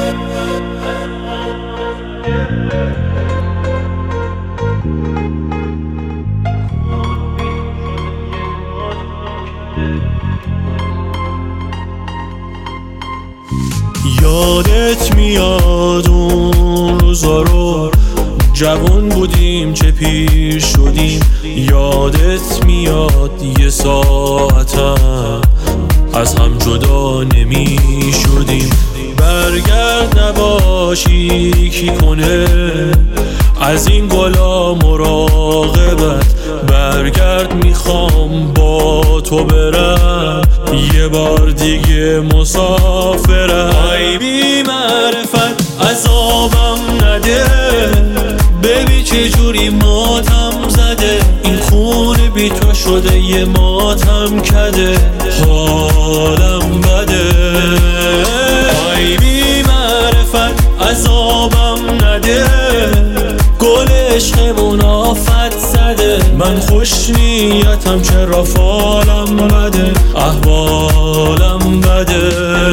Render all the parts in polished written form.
یادت میاد اون روزا رو، جوان بودیم چه پیر شدیم. یادت میاد یه ساعتم از هم جدا نمی شدیم. برگرد نباشی کی کنه از این گلا مراقبت. برگرد میخوام با تو برم یه بار دیگه مسافرت. ای بی معرفت عذابم نده، ببین چه جوری ماتم زده. این خون بی تو شده یه ماتم کده، حالم بده. ای بی معرفت عذابم نده، گل عشقمون آفت زده. من خوش نیتم چرا فالم بده، احوالم بده.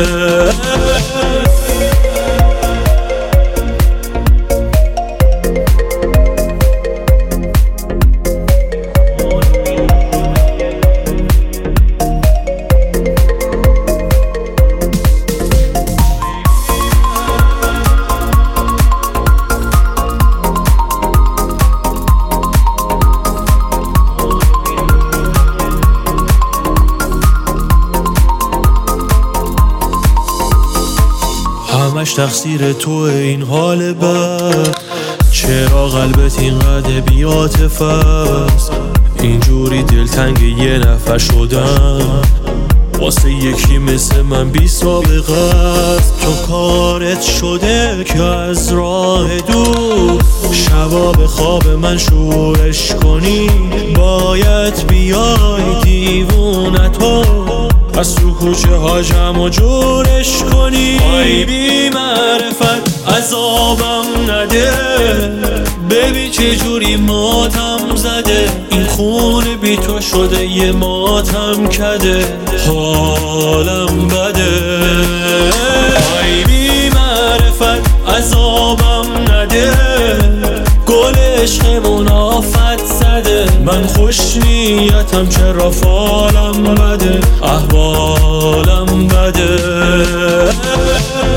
همش تقصیر تو این حال بد، چرا قلبت اینقدر بی‌عاطفه است؟ اینجوری دلتنگ یه نفر شدم واسه یکی مثل من بی سابقه است. تو کارت شده که از راه دور شبا به خواب من شورش کنی. باید بیای دیوونتو از تو کوچه ها جمع و جورش کنی. ای بی معرفت عذابم نده، ببین چه جوری ماتم زده. این خون بی تو شده یه ماتم کده، حالم بده. ای بی معرفت عذابم نده، گل عشقمون آفت زده. من خوش نیتم چرا فالم بده، احوالم بده.